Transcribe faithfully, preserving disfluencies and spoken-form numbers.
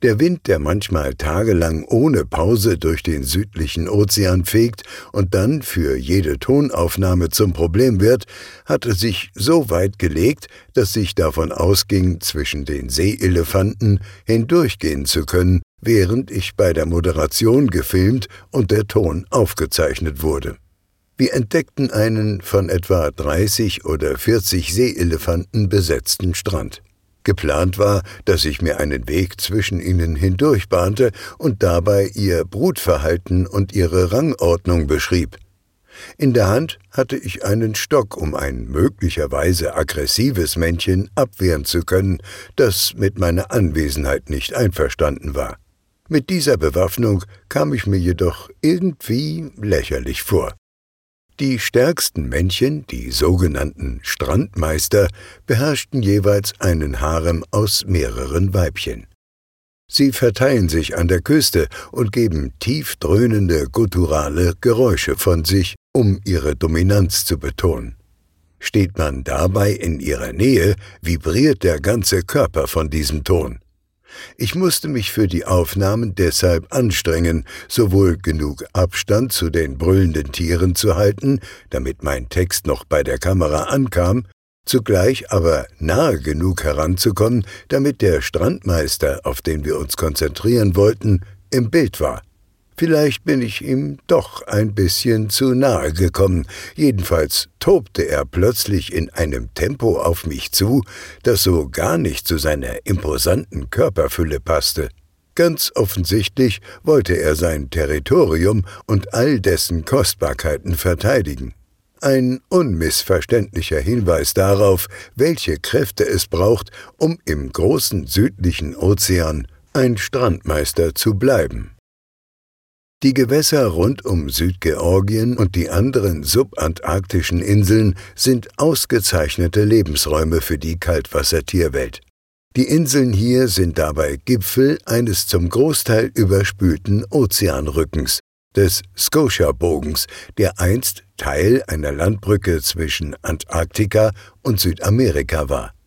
Der Wind, der manchmal tagelang ohne Pause durch den südlichen Ozean fegt und dann für jede Tonaufnahme zum Problem wird, hatte sich so weit gelegt, dass ich davon ausging, zwischen den Seeelefanten hindurchgehen zu können, während ich bei der Moderation gefilmt und der Ton aufgezeichnet wurde. Wir entdeckten einen von etwa dreißig oder vierzig Seeelefanten besetzten Strand. Geplant war, dass ich mir einen Weg zwischen ihnen hindurch bahnte und dabei ihr Brutverhalten und ihre Rangordnung beschrieb. In der Hand hatte ich einen Stock, um ein möglicherweise aggressives Männchen abwehren zu können, das mit meiner Anwesenheit nicht einverstanden war. Mit dieser Bewaffnung kam ich mir jedoch irgendwie lächerlich vor. Die stärksten Männchen, die sogenannten Strandmeister, beherrschten jeweils einen Harem aus mehreren Weibchen. Sie verteilen sich an der Küste und geben tief dröhnende, gutturale Geräusche von sich, um ihre Dominanz zu betonen. Steht man dabei in ihrer Nähe, vibriert der ganze Körper von diesem Ton. Ich musste mich für die Aufnahmen deshalb anstrengen, sowohl genug Abstand zu den brüllenden Tieren zu halten, damit mein Text noch bei der Kamera ankam, zugleich aber nahe genug heranzukommen, damit der Strandmeister, auf den wir uns konzentrieren wollten, im Bild war. Vielleicht bin ich ihm doch ein bisschen zu nahe gekommen, jedenfalls tobte er plötzlich in einem Tempo auf mich zu, das so gar nicht zu seiner imposanten Körperfülle passte. Ganz offensichtlich wollte er sein Territorium und all dessen Kostbarkeiten verteidigen. Ein unmissverständlicher Hinweis darauf, welche Kräfte es braucht, um im großen südlichen Ozean ein Strandmeister zu bleiben. Die Gewässer rund um Südgeorgien und die anderen subantarktischen Inseln sind ausgezeichnete Lebensräume für die Kaltwassertierwelt. Die Inseln hier sind dabei Gipfel eines zum Großteil überspülten Ozeanrückens, des Scotia-Bogens, der einst Teil einer Landbrücke zwischen Antarktika und Südamerika war.